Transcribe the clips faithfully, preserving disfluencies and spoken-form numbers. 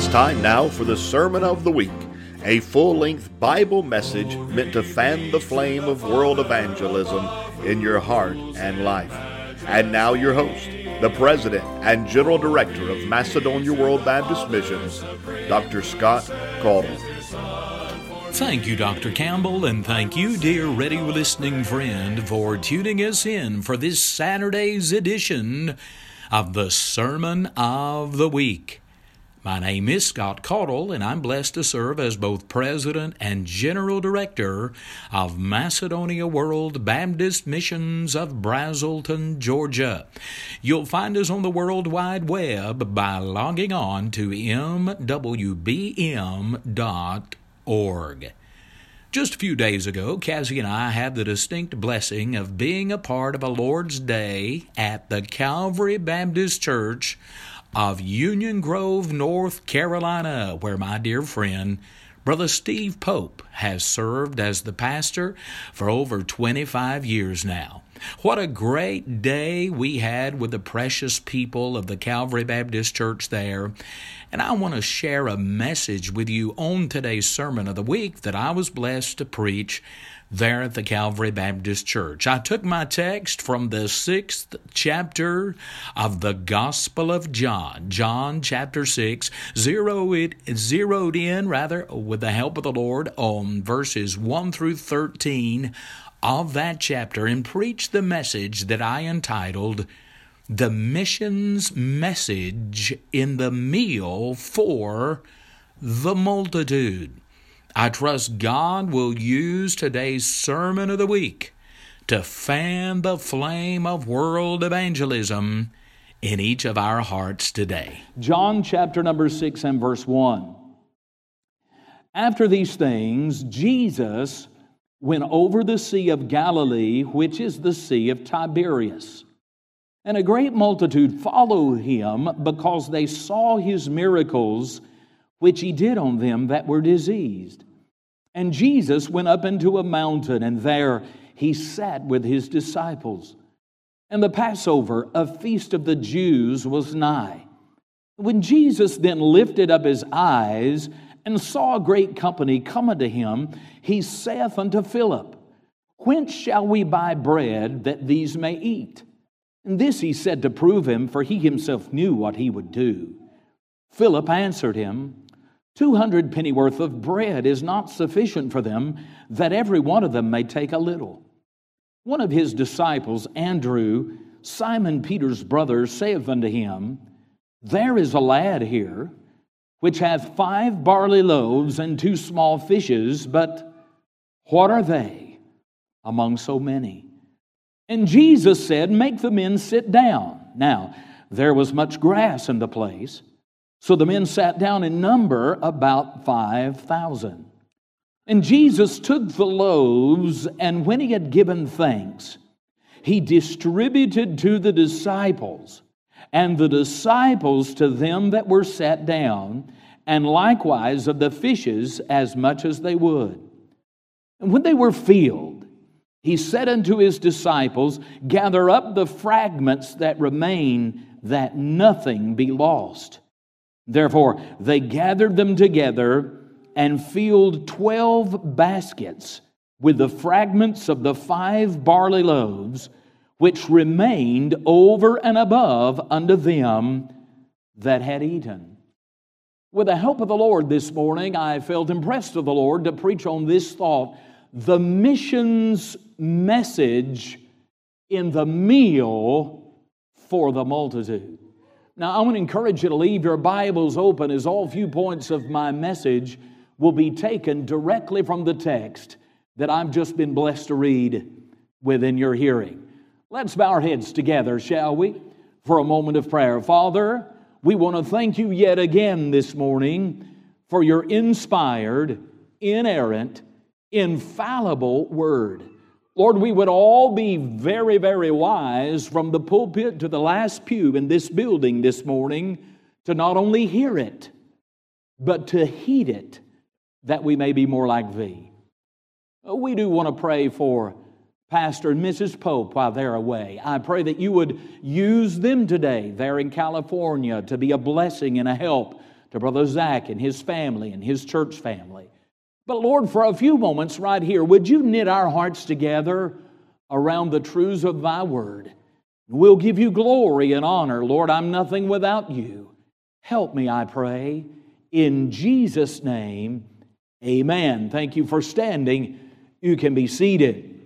It's time now for the Sermon of the Week, a full-length Bible message meant to fan the flame of world evangelism in your heart and life. And now your host, the President and General Director of Macedonia World Baptist Missions, Doctor Scott Caudle. Thank you, Doctor Campbell, and thank you, dear ready listening friend, for tuning us in for this Saturday's edition of the Sermon of the Week. My name is Scott Caudle, and I'm blessed to serve as both President and General Director of Macedonia World Baptist Missions of Braselton, Georgia. You'll find us on the World Wide Web by logging on to m w b m dot org. Just a few days ago, Cassie and I had the distinct blessing of being a part of a Lord's Day at the Calvary Baptist Church of Union Grove, North Carolina, where my dear friend, Brother Steve Pope, has served as the pastor for over twenty-five years now. What a great day we had with the precious people of the Calvary Baptist Church there. And I want to share a message with you on today's Sermon of the Week that I was blessed to preach there at the Calvary Baptist Church. I took my text from the sixth chapter of the Gospel of John, John chapter six, zero it, zeroed in, rather, with the help of the Lord, on verses one through thirteen of that chapter, and preached the message that I entitled, The Missions Message in the Meal for the Multitude. I trust God will use today's Sermon of the Week to fan the flame of world evangelism in each of our hearts today. John chapter number six and verse one. After these things, Jesus went over the Sea of Galilee, which is the Sea of Tiberias. And a great multitude followed him, because they saw his miracles, which he did on them that were diseased. And Jesus went up into a mountain, and there he sat with his disciples. And the Passover, a feast of the Jews, was nigh. When Jesus then lifted up his eyes and saw a great company come unto him, he saith unto Philip, Whence shall we buy bread that these may eat? And this he said to prove him, for he himself knew what he would do. Philip answered him, Two hundred pennyworth of bread is not sufficient for them, that every one of them may take a little. One of his disciples, Andrew, Simon Peter's brother, saith unto him, There is a lad here, which hath five barley loaves and two small fishes, but what are they among so many? And Jesus said, Make the men sit down. Now, there was much grass in the place, so the men sat down in number about five thousand. And Jesus took the loaves, and when he had given thanks, he distributed to the disciples, and the disciples to them that were sat down, and likewise of the fishes as much as they would. And when they were filled, he said unto his disciples, Gather up the fragments that remain, that nothing be lost. Therefore they gathered them together and filled twelve baskets with the fragments of the five barley loaves, which remained over and above unto them that had eaten. With the help of the Lord this morning, I felt impressed of the Lord to preach on this thought, the missions message in the meal for the multitude. Now, I want to encourage you to leave your Bibles open, as all few points of my message will be taken directly from the text that I've just been blessed to read within your hearing. Let's bow our heads together, shall we, for a moment of prayer. Father, we want to thank you yet again this morning for your inspired, inerrant, infallible word. Lord, we would all be very, very wise from the pulpit to the last pew in this building this morning to not only hear it, but to heed it, that we may be more like thee. We do want to pray for Pastor and Missus Pope while they're away. I pray that you would use them today there in California to be a blessing and a help to Brother Zach and his family and his church family. But Lord, for a few moments right here, would you knit our hearts together around the truths of thy word? We'll give you glory and honor. Lord, I'm nothing without you. Help me, I pray. In Jesus' name, amen. Thank you for standing. You can be seated.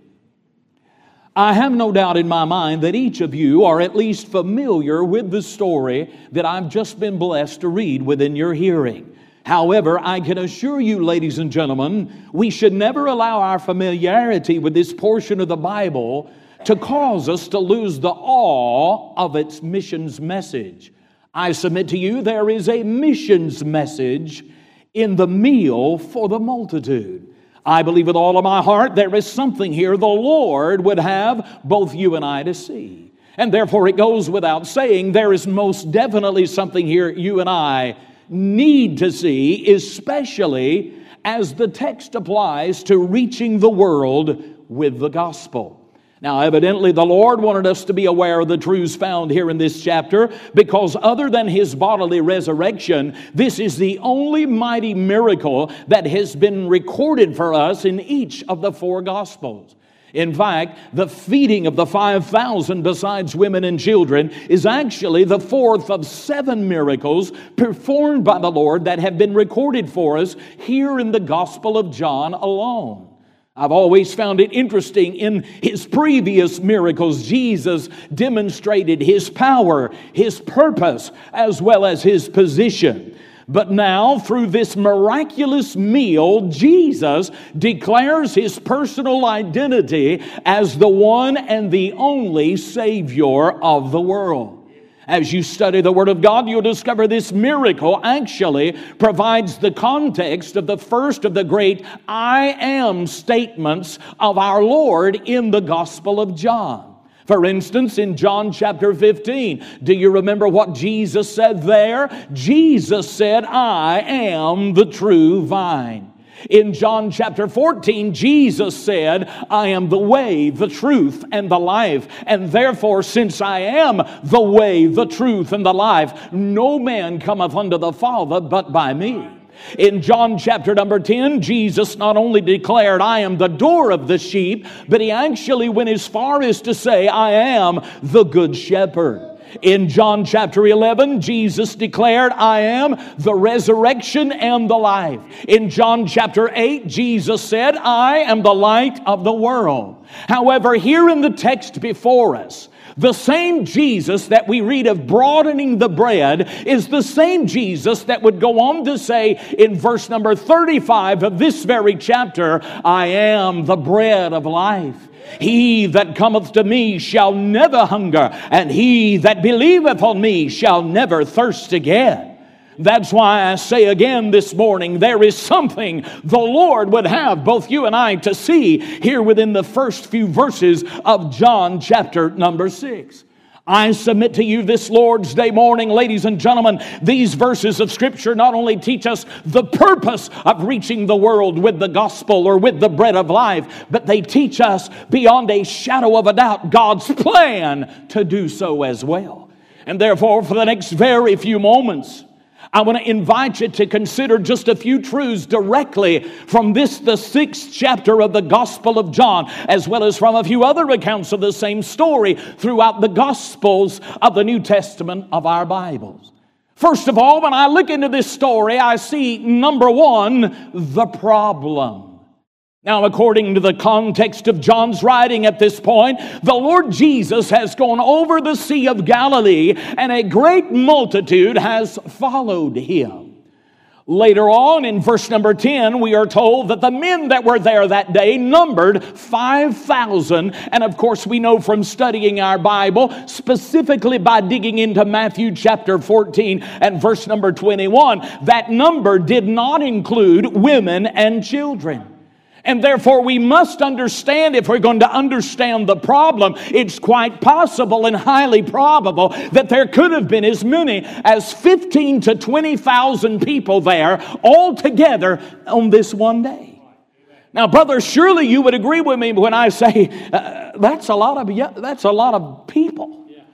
I have no doubt in my mind that each of you are at least familiar with the story that I've just been blessed to read within your hearing. However, I can assure you, ladies and gentlemen, we should never allow our familiarity with this portion of the Bible to cause us to lose the awe of its missions message. I submit to you there is a missions message in the meal for the multitude. I believe with all of my heart there is something here the Lord would have both you and I to see. And therefore it goes without saying there is most definitely something here you and I need to see, especially as the text applies to reaching the world with the gospel. Now, evidently, the Lord wanted us to be aware of the truths found here in this chapter because other than His bodily resurrection, this is the only mighty miracle that has been recorded for us in each of the four Gospels. In fact, the feeding of the five thousand besides women and children is actually the fourth of seven miracles performed by the Lord that have been recorded for us here in the Gospel of John alone. I've always found it interesting in His previous miracles, Jesus demonstrated His power, His purpose, as well as His position. But now, through this miraculous meal, Jesus declares His personal identity as the one and the only Savior of the world. As you study the Word of God, you'll discover this miracle actually provides the context of the first of the great I am statements of our Lord in the Gospel of John. For instance, in John chapter fifteen, do you remember what Jesus said there? Jesus said, I am the true vine. In John chapter fourteen, Jesus said, I am the way, the truth, and the life. And therefore, since I am the way, the truth, and the life, no man cometh unto the Father but by me. In John chapter number ten, Jesus not only declared, I am the door of the sheep, but He actually went as far as to say, I am the good shepherd. In John chapter eleven, Jesus declared, I am the resurrection and the life. In John chapter eight, Jesus said, I am the light of the world. However, here in the text before us, the same Jesus that we read of broadening the bread is the same Jesus that would go on to say in verse number thirty-five of this very chapter, I am the bread of life. He that cometh to me shall never hunger, and he that believeth on me shall never thirst again. That's why I say again this morning, there is something the Lord would have both you and I to see here within the first few verses of John chapter number six. I submit to you this Lord's Day morning, ladies and gentlemen, these verses of Scripture not only teach us the purpose of reaching the world with the gospel or with the bread of life, but they teach us beyond a shadow of a doubt God's plan to do so as well. And therefore, for the next very few moments, I want to invite you to consider just a few truths directly from this, the sixth chapter of the Gospel of John, as well as from a few other accounts of the same story throughout the Gospels of the New Testament of our Bibles. First of all, when I look into this story, I see, number one, the problem. Now, according to the context of John's writing at this point, the Lord Jesus has gone over the Sea of Galilee, and a great multitude has followed Him. Later on, in verse number ten, we are told that the men that were there that day numbered five thousand. And of course, we know from studying our Bible, specifically by digging into Matthew chapter fourteen and verse number twenty-one, that number did not include women and children. And therefore, we must understand, if we're going to understand the problem, it's quite possible and highly probable that there could have been as many as fifteen to twenty thousand people there all together on this one day. Now, brother, surely you would agree with me when I say uh, that's a lot of that's a lot of people.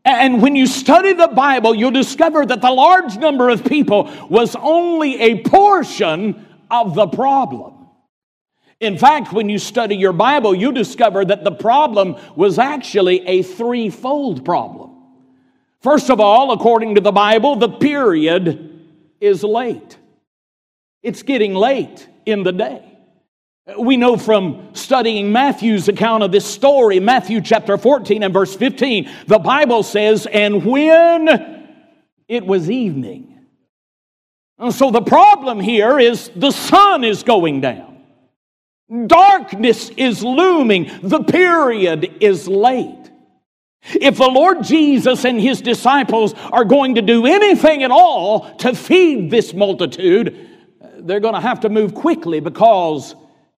And when you study the Bible, you'll discover that the large number of people was only a portion of the problem. In fact, when you study your Bible, you discover that the problem was actually a threefold problem. First of all, according to the Bible, the period is late. It's getting late in the day. We know from studying Matthew's account of this story, Matthew chapter fourteen and verse fifteen, the Bible says, and when it was evening. And so the problem here is the sun is going down. Darkness is looming. The period is late. If the Lord Jesus and His disciples are going to do anything at all to feed this multitude, they're going to have to move quickly because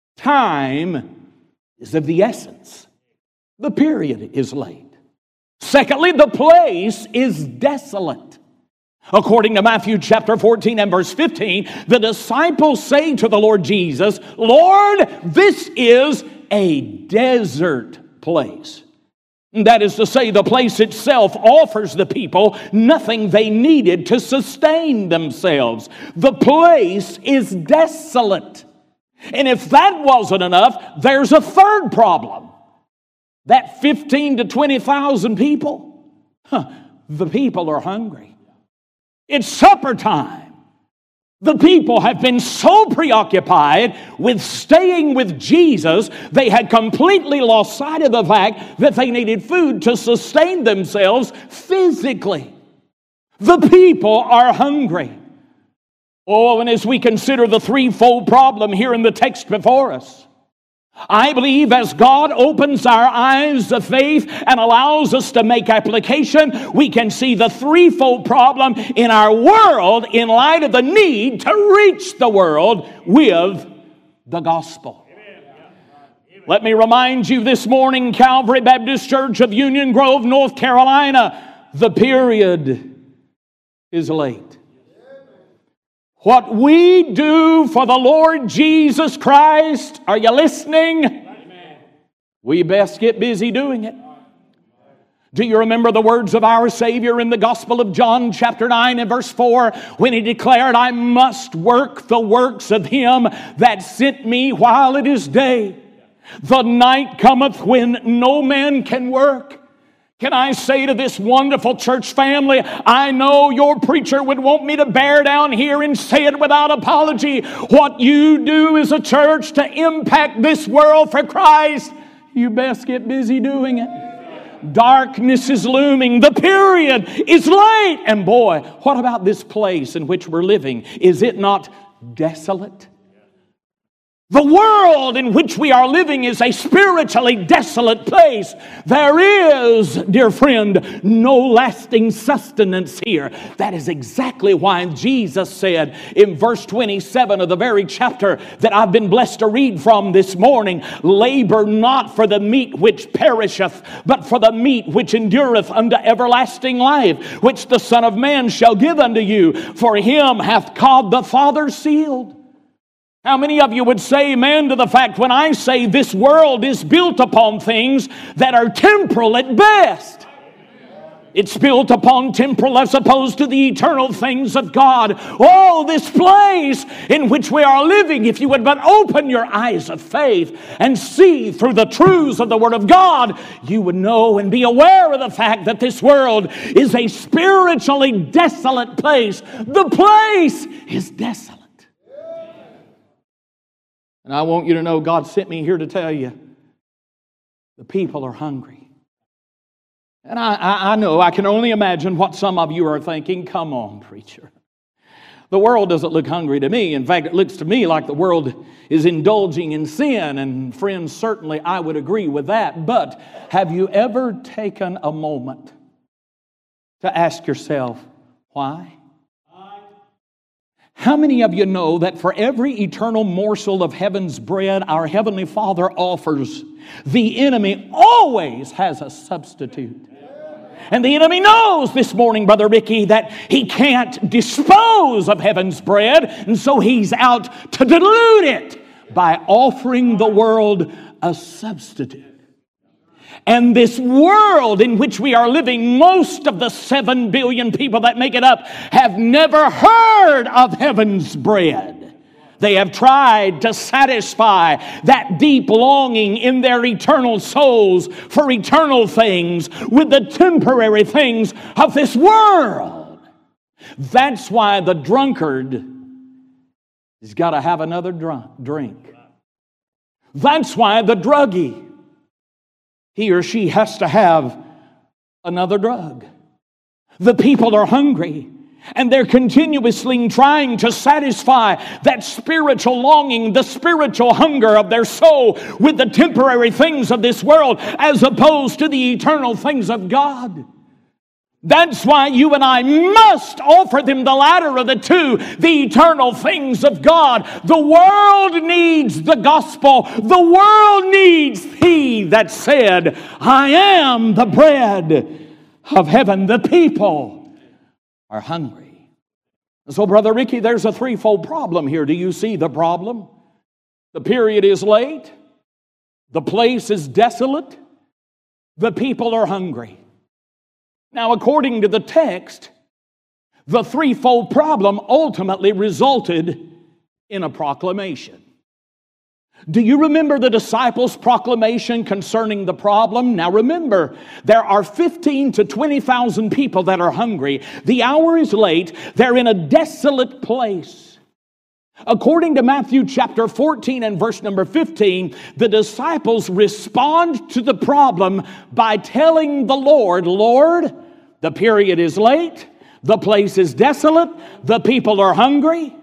time is of the essence. The period is late. Secondly, the place is desolate. According to Matthew chapter fourteen and verse fifteen, the disciples say to the Lord Jesus, Lord, this is a desert place. That is to say, the place itself offers the people nothing they needed to sustain themselves. The place is desolate. And if that wasn't enough, there's a third problem. That fifteen to twenty thousand people, huh, the people are hungry. It's supper time. The people have been so preoccupied with staying with Jesus, they had completely lost sight of the fact that they needed food to sustain themselves physically. The people are hungry. Oh, and as we consider the threefold problem here in the text before us, I believe as God opens our eyes of faith and allows us to make application, we can see the threefold problem in our world in light of the need to reach the world with the gospel. Let me remind you this morning, Calvary Baptist Church of Union Grove, North Carolina, the period is late. What we do for the Lord Jesus Christ, are you listening? Amen. We best get busy doing it. Do you remember the words of our Savior in the Gospel of John chapter nine and verse four when He declared, I must work the works of Him that sent me while it is day. The night cometh when no man can work. Can I say to this wonderful church family, I know your preacher would want me to bear down here and say it without apology. What you do as a church to impact this world for Christ, you best get busy doing it. Darkness is looming. The period is late. And boy, what about this place in which we're living? Is it not desolate? The world in which we are living is a spiritually desolate place. There is, dear friend, no lasting sustenance here. That is exactly why Jesus said in verse twenty-seven of the very chapter that I've been blessed to read from this morning, labor not for the meat which perisheth, but for the meat which endureth unto everlasting life, which the Son of Man shall give unto you. For him hath God the Father sealed. How many of you would say amen to the fact when I say this world is built upon things that are temporal at best? It's built upon temporal as opposed to the eternal things of God. Oh, this place in which we are living, if you would but open your eyes of faith and see through the truths of the Word of God, you would know and be aware of the fact that this world is a spiritually desolate place. The place is desolate. And I want you to know God sent me here to tell you the people are hungry. And I, I, I know, I can only imagine what some of you are thinking. Come on, preacher. The world doesn't look hungry to me. In fact, it looks to me like the world is indulging in sin. And friends, certainly I would agree with that. But have you ever taken a moment to ask yourself, why? How many of you know that for every eternal morsel of heaven's bread our Heavenly Father offers, the enemy always has a substitute? And the enemy knows this morning, Brother Ricky, that he can't dispose of heaven's bread, and so he's out to dilute it by offering the world a substitute. And this world in which we are living, most of the seven billion people that make it up have never heard of heaven's bread. They have tried to satisfy that deep longing in their eternal souls for eternal things with the temporary things of this world. That's why the drunkard has got to have another drink. That's why the druggie, he or she has to have another drug. The people are hungry, and they're continuously trying to satisfy that spiritual longing, the spiritual hunger of their soul with the temporary things of this world as opposed to the eternal things of God. That's why you and I must offer them the latter of the two, the eternal things of God. The world needs the gospel. The world needs He that said, I am the bread of heaven. The people are hungry. So, Brother Ricky, there's a threefold problem here. Do you see the problem? The period is late. The place is desolate. The people are hungry. Now, according to the text, the threefold problem ultimately resulted in a proclamation. Do you remember the disciples' proclamation concerning the problem? Now remember, there are fifteen to twenty thousand people that are hungry. The hour is late. They're in a desolate place. According to Matthew chapter fourteen and verse number fifteen, the disciples respond to the problem by telling the Lord, Lord, the period is late, the place is desolate, the people are hungry.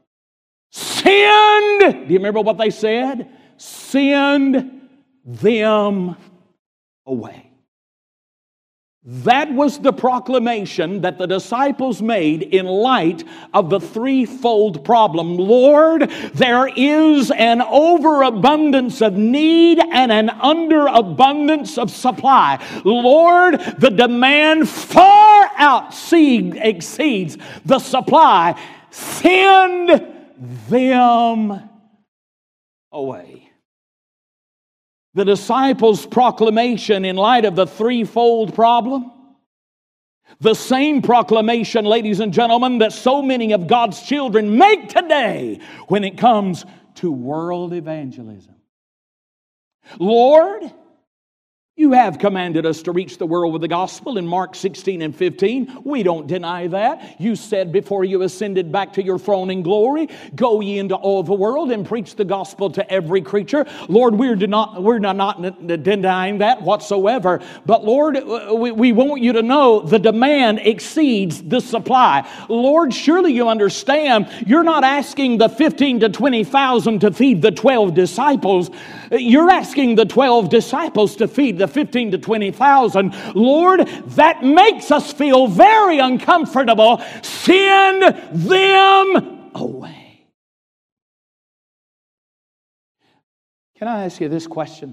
Send, do you remember what they said? Send them away. That was the proclamation that the disciples made in light of the threefold problem. Lord, there is an overabundance of need and an underabundance of supply. Lord, the demand far out exceeds the supply. Send them away. The disciples' proclamation in light of the threefold problem, the same proclamation, ladies and gentlemen, that so many of God's children make today when it comes to world evangelism. Lord, you have commanded us to reach the world with the gospel in Mark sixteen and fifteen. We don't deny that. You said before you ascended back to your throne in glory, go ye into all the world and preach the gospel to every creature. Lord, we're not, we're not denying that whatsoever. But Lord, we, we want you to know the demand exceeds the supply. Lord, surely you understand you're not asking the fifteen to twenty thousand to feed the twelve disciples. You're asking the twelve disciples to feed the fifteen to twenty thousand. Lord, that makes us feel very uncomfortable. Send them away. Can I ask you this question?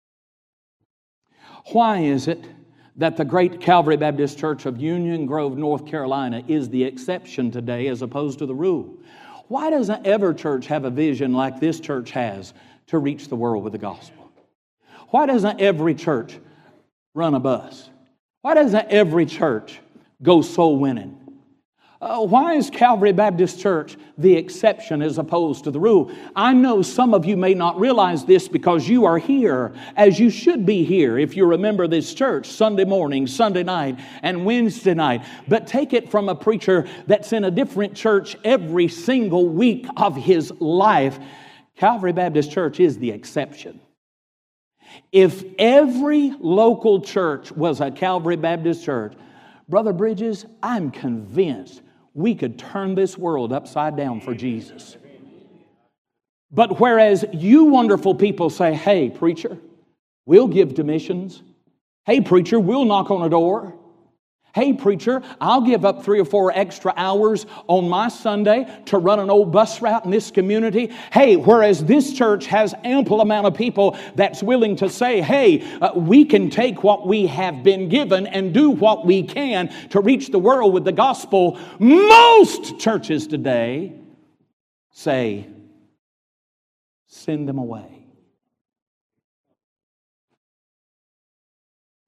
Why is it that the great Calvary Baptist Church of Union Grove, North Carolina is the exception today as opposed to the rule? Why doesn't every church have a vision like this church has to reach the world with the gospel? Why doesn't every church run a bus? Why doesn't every church go soul winning? Uh, why is Calvary Baptist Church the exception as opposed to the rule? I know some of you may not realize this because you are here as you should be here if you remember this church Sunday morning, Sunday night, and Wednesday night. But take it from a preacher that's in a different church every single week of his life. Calvary Baptist Church is the exception. If every local church was a Calvary Baptist church, Brother Bridges, I'm convinced we could turn this world upside down for Jesus. But whereas you wonderful people say, hey, preacher, we'll give to missions. Hey, preacher, we'll knock on a door. Hey, preacher, I'll give up three or four extra hours on my Sunday to run an old bus route in this community. Hey, whereas this church has ample amount of people that's willing to say, hey, uh, we can take what we have been given and do what we can to reach the world with the gospel. Most churches today say, send them away.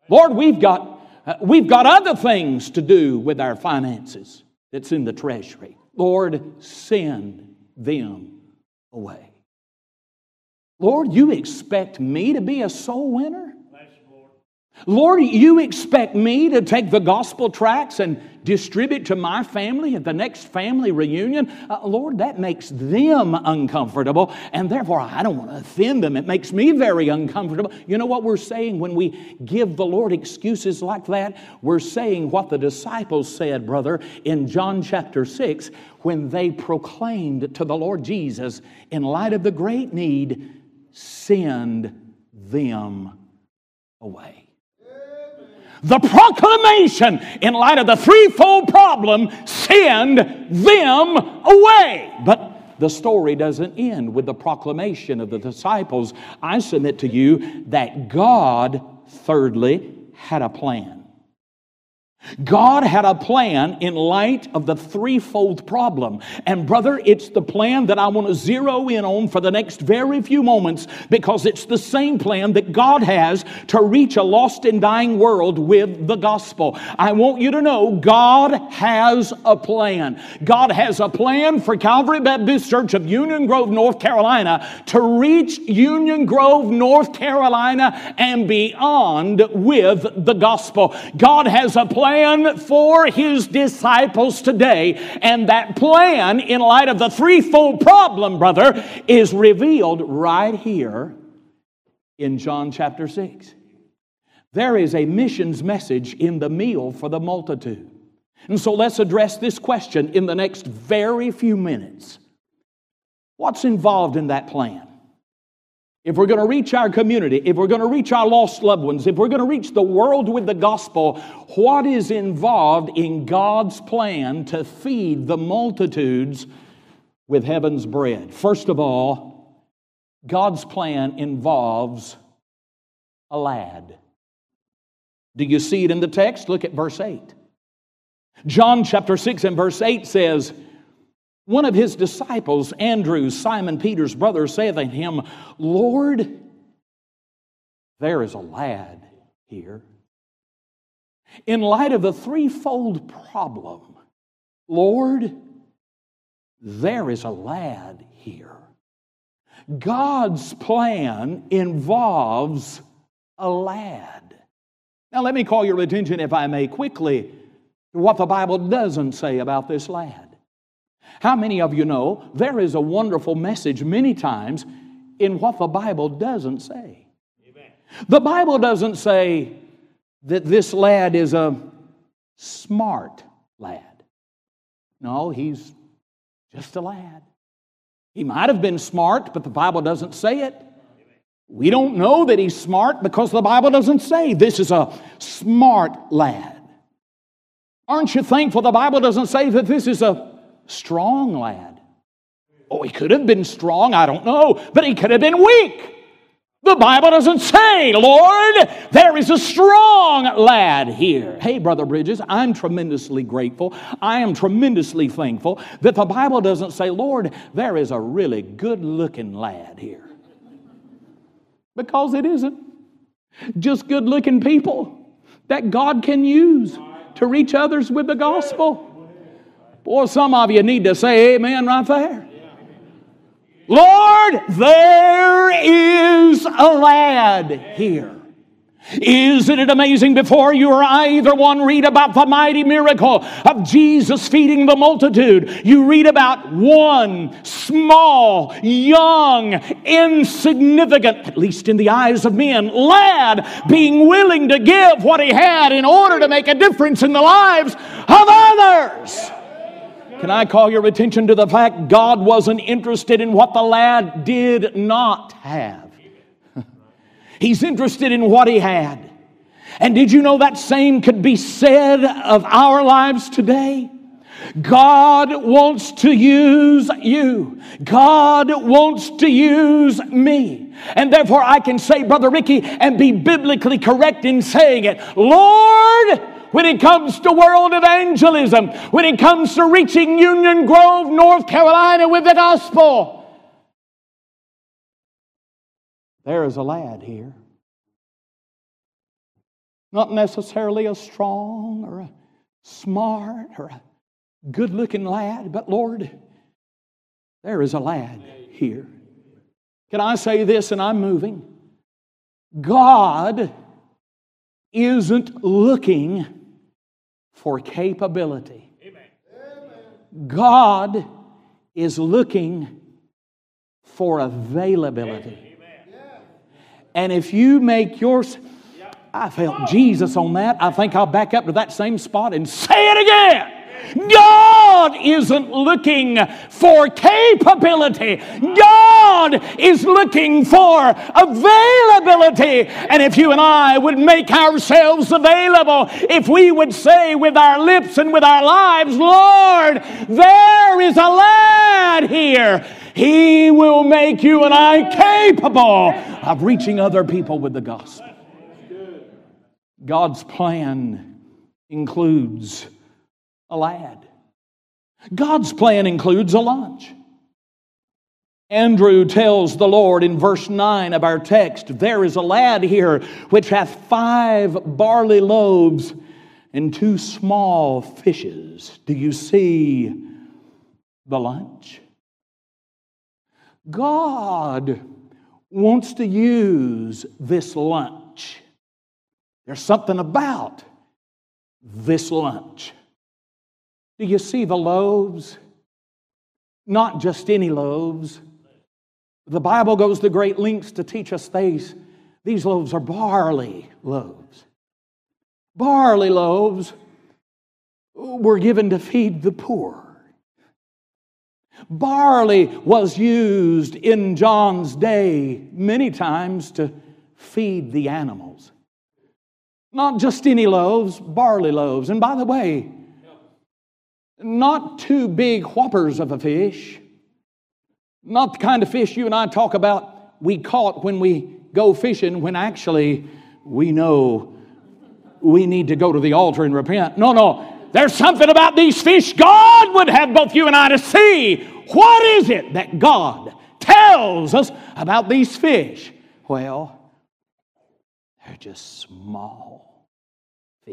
Lord, we've got, uh, we've got other things to do with our finances that's in the treasury. Lord, send them away. Lord, you expect me to be a soul winner? Lord, you expect me to take the gospel tracts and distribute to my family at the next family reunion? Uh, Lord, that makes them uncomfortable, and therefore I don't want to offend them. It makes me very uncomfortable. You know what we're saying when we give the Lord excuses like that? We're saying what the disciples said, brother, in John chapter six, when they proclaimed to the Lord Jesus, in light of the great need, send them away. The proclamation, in light of the threefold problem, send them away. But the story doesn't end with the proclamation of the disciples. I submit to you that God, thirdly, had a plan. God had a plan in light of the threefold problem. And brother, it's the plan that I want to zero in on for the next very few moments, because it's the same plan that God has to reach a lost and dying world with the gospel. I want you to know God has a plan. God has a plan for Calvary Baptist Church of Union Grove, North Carolina, to reach Union Grove, North Carolina and beyond with the gospel. God has a plan for His disciples today, and that plan, in light of the threefold problem, brother, is revealed right here in John chapter six. There is a missions message in the meal for the multitude. And so let's address this question in the next very few minutes. What's involved in that plan? If we're going to reach our community, if we're going to reach our lost loved ones, if we're going to reach the world with the gospel, what is involved in God's plan to feed the multitudes with heaven's bread? First of all, God's plan involves a lad. Do you see it in the text? Look at verse eight. John chapter six and verse eight says, one of His disciples, Andrew, Simon Peter's brother, saith unto Him, Lord, there is a lad here. In light of the threefold problem, Lord, there is a lad here. God's plan involves a lad. Now let me call your attention, if I may, quickly to what the Bible doesn't say about this lad. How many of you know there is a wonderful message many times in what the Bible doesn't say? Amen. The Bible doesn't say that this lad is a smart lad. No, he's just a lad. He might have been smart, but the Bible doesn't say it. We don't know that he's smart because the Bible doesn't say this is a smart lad. Aren't you thankful the Bible doesn't say that this is a strong lad? Oh, he could have been strong, I don't know, but he could have been weak. The Bible doesn't say, Lord, there is a strong lad here. Hey, Brother Bridges, I'm tremendously grateful. I am tremendously thankful that the Bible doesn't say, Lord, there is a really good-looking lad here. Because it isn't. Just good-looking people that God can use to reach others with the gospel. Boy, some of you need to say amen right there. Lord, there is a lad here. Isn't it amazing? Before you or I either one read about the mighty miracle of Jesus feeding the multitude, you read about one small, young, insignificant, at least in the eyes of men, lad being willing to give what he had in order to make a difference in the lives of others. Can I call your attention to the fact God wasn't interested in what the lad did not have? He's interested in what he had. And did you know that same could be said of our lives today? God wants to use you. God wants to use me. And therefore I can say, Brother Ricky, and be biblically correct in saying it, Lord, when it comes to world evangelism, when it comes to reaching Union Grove, North Carolina with the gospel, there is a lad here. Not necessarily a strong or a smart or a good-looking lad, but Lord, there is a lad here. Can I say this, and I'm moving? God isn't looking for capability. God is looking for availability. And if you make yours, I felt Jesus on that. I think I'll back up to that same spot and say it again. God isn't looking for capability. God is looking for availability. And if you and I would make ourselves available, if we would say with our lips and with our lives, Lord, there is a lad here. He will make you and I capable of reaching other people with the gospel. God's plan includes a lad. God's plan includes a lunch. Andrew tells the Lord in verse nine of our text, there is a lad here which hath five barley loaves and two small fishes. Do you see the lunch? God wants to use this lunch. There's something about this lunch. Do you see the loaves? Not just any loaves. The Bible goes to great lengths to teach us these. These loaves are barley loaves. Barley loaves were given to feed the poor. Barley was used in John's day many times to feed the animals. Not just any loaves, barley loaves. And by the way, not two big whoppers of a fish. Not the kind of fish you and I talk about we caught when we go fishing, when actually we know we need to go to the altar and repent. No, no. There's something about these fish God would have both you and I to see. What is it that God tells us about these fish? Well, they're just small fish.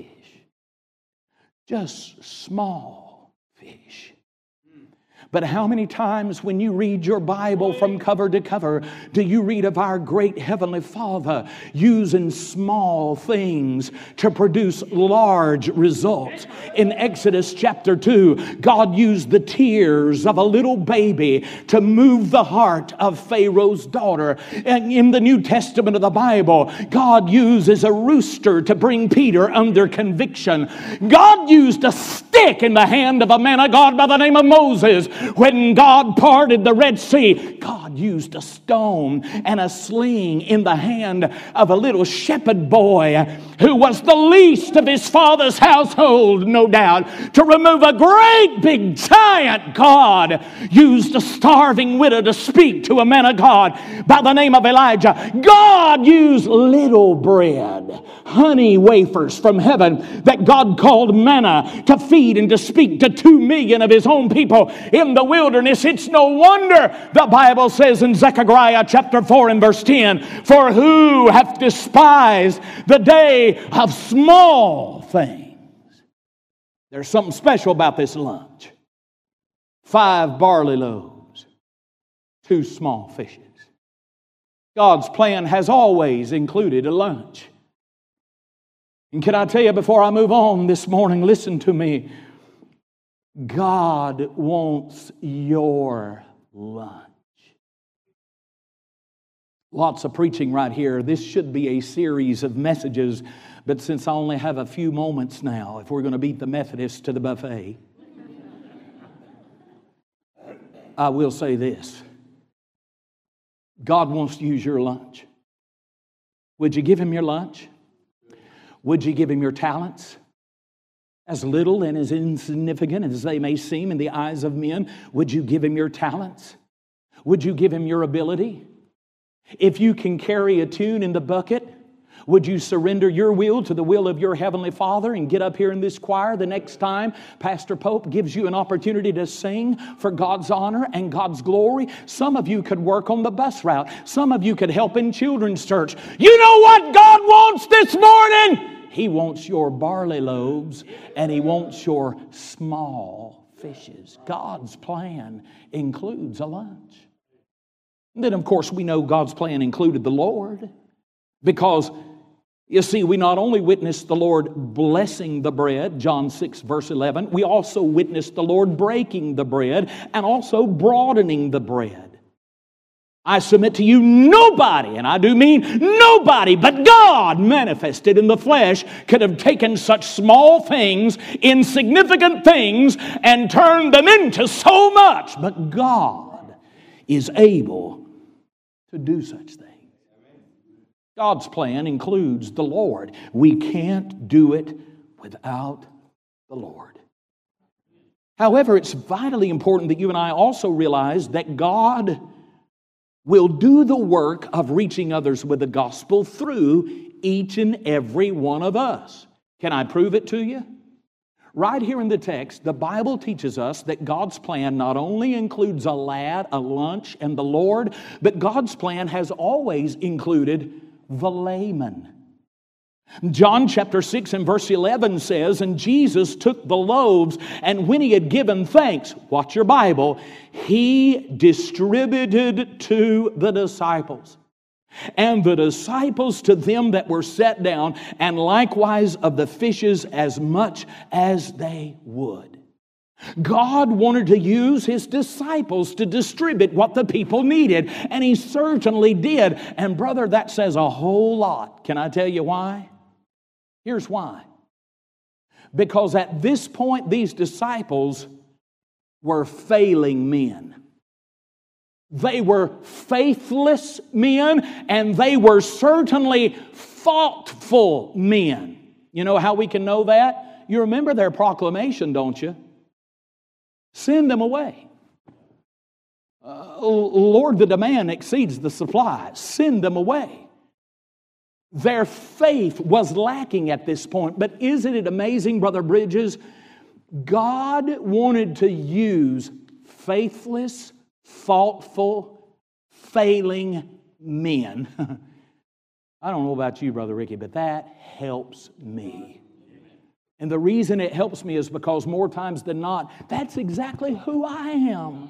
Just small fish. But how many times when you read your Bible from cover to cover do you read of our great Heavenly Father using small things to produce large results? In Exodus chapter two, God used the tears of a little baby to move the heart of Pharaoh's daughter. And in the New Testament of the Bible, God uses a rooster to bring Peter under conviction. God used a stick in the hand of a man of God by the name of Moses. When God parted the Red Sea, God used a stone and a sling in the hand of a little shepherd boy who was the least of his father's household, no doubt, to remove a great big giant. God used a starving widow to speak to a man of God by the name of Elijah. God used little bread, honey wafers from heaven that God called manna to feed and to speak to two million of his own people in the wilderness. It's no wonder the Bible says in Zechariah chapter four and verse ten, for who hath despised the day of small things? There's something special about this lunch. Five barley loaves, two small fishes. God's plan has always included a lunch. And can I tell you before I move on this morning, listen to me. God wants your lunch. Lots of preaching right here. This should be a series of messages, but since I only have a few moments now, if we're going to beat the Methodists to the buffet, I will say this. God wants to use your lunch. Would you give him your lunch? Would you give him your talents? As little and as insignificant as they may seem in the eyes of men, would you give him your talents? Would you give him your ability? If you can carry a tune in the bucket, would you surrender your will to the will of your Heavenly Father and get up here in this choir the next time Pastor Pope gives you an opportunity to sing for God's honor and God's glory? Some of you could work on the bus route. Some of you could help in children's church. You know what God wants this morning? He wants your barley loaves, and He wants your small fishes. God's plan includes a lunch. And then, of course, we know God's plan included the Lord, because, you see, we not only witnessed the Lord blessing the bread, John six, verse eleven, we also witnessed the Lord breaking the bread and also broadening the bread. I submit to you, nobody, and I do mean nobody, but God manifested in the flesh could have taken such small things, insignificant things, and turned them into so much. But God is able to do such things. God's plan includes the Lord. We can't do it without the Lord. However, it's vitally important that you and I also realize that God will do the work of reaching others with the gospel through each and every one of us. Can I prove it to you? Right here in the text, the Bible teaches us that God's plan not only includes a lad, a lunch, and the Lord, but God's plan has always included the layman. John chapter six and verse eleven says, "And Jesus took the loaves, and when He had given thanks," watch your Bible, "He distributed to the disciples, and the disciples to them that were set down, and likewise of the fishes as much as they would." God wanted to use His disciples to distribute what the people needed, and He certainly did. And brother, that says a whole lot. Can I tell you why? Here's why. Because at this point, these disciples were failing men. They were faithless men, and they were certainly faultful men. You know how we can know that? You remember their proclamation, don't you? Send them away. Uh, Lord, the demand exceeds the supply. Send them away. Their faith was lacking at this point. But isn't it amazing, Brother Bridges? God wanted to use faithless, faultful, failing men. I don't know about you, Brother Ricky, but that helps me. And the reason it helps me is because more times than not, that's exactly who I am.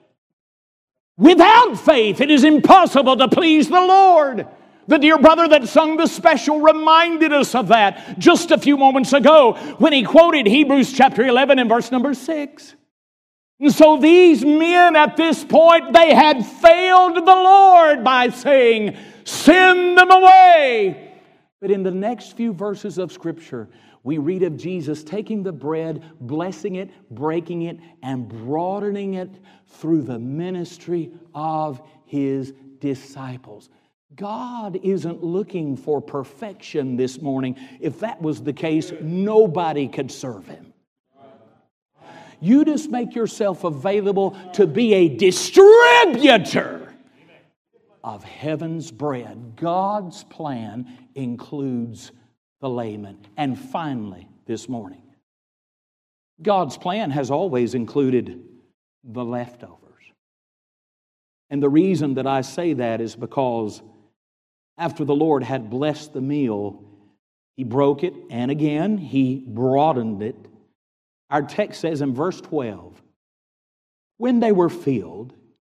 Without faith, it is impossible to please the Lord. The dear brother that sung the special reminded us of that just a few moments ago when he quoted Hebrews chapter eleven and verse number six. And so these men at this point, they had failed the Lord by saying, "Send them away." But in the next few verses of Scripture, we read of Jesus taking the bread, blessing it, breaking it, and broadening it through the ministry of His disciples. God isn't looking for perfection this morning. If that was the case, nobody could serve Him. You just make yourself available to be a distributor of heaven's bread. God's plan includes the layman. And finally, this morning, God's plan has always included the leftovers. And the reason that I say that is because after the Lord had blessed the meal, He broke it, and again, He broadened it. Our text says in verse twelve, "When they were filled,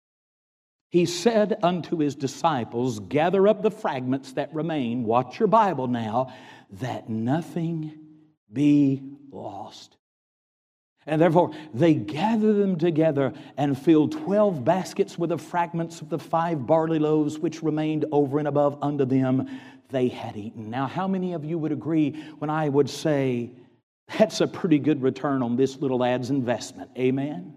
He said unto His disciples, Gather up the fragments that remain," watch your Bible now, "that nothing be lost." And therefore, they gathered them together and filled twelve baskets with the fragments of the five barley loaves which remained over and above unto them they had eaten. Now, how many of you would agree when I would say that's a pretty good return on this little lad's investment? Amen?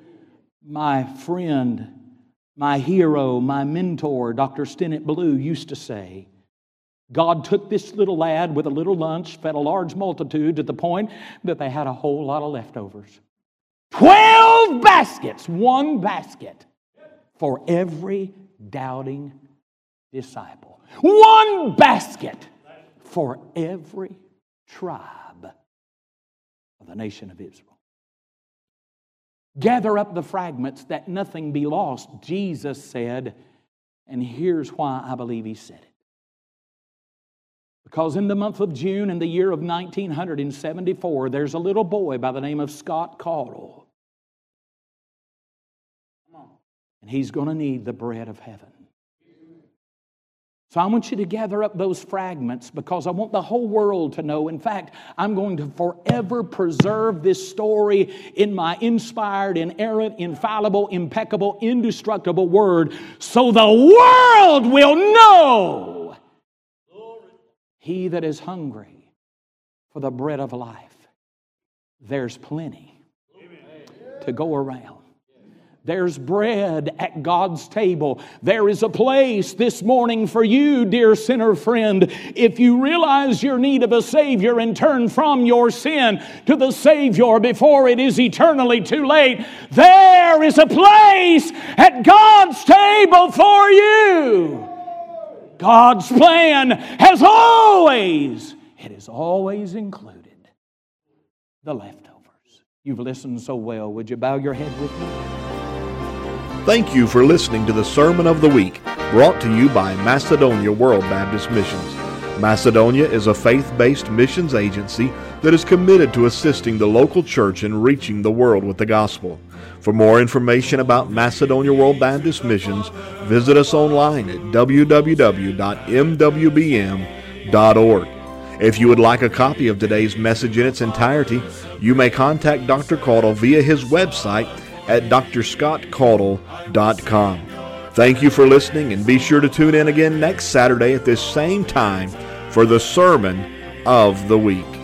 My friend, my hero, my mentor, Doctor Stennett Blue used to say, God took this little lad with a little lunch, fed a large multitude to the point that they had a whole lot of leftovers. Twelve baskets, one basket for every doubting disciple. One basket for every tribe of the nation of Israel. Gather up the fragments that nothing be lost, Jesus said, and here's why I believe He said it. Because in the month of June in the year of nineteen seventy-four, there's a little boy by the name of Scott Caudle. And he's going to need the bread of heaven. So I want you to gather up those fragments because I want the whole world to know. In fact, I'm going to forever preserve this story in my inspired, inerrant, infallible, impeccable, indestructible word so the world will know he that is hungry for the bread of life. There's plenty to go around. There's bread at God's table. There is a place this morning for you, dear sinner friend. If you realize your need of a Savior and turn from your sin to the Savior before it is eternally too late, there is a place at God's table for you. God's plan has always, it has always included the leftovers. You've listened so well. Would you bow your head with me? Thank you for listening to the Sermon of the Week, brought to you by Macedonia World Baptist Missions. Macedonia is a faith-based missions agency that is committed to assisting the local church in reaching the world with the gospel. For more information about Macedonia World Baptist Missions, visit us online at w w w dot m w b m dot org. If you would like a copy of today's message in its entirety, you may contact Doctor Caudle via his website at d r scott caudle dot com. Thank you for listening, and be sure to tune in again next Saturday at this same time for the Sermon of the Week.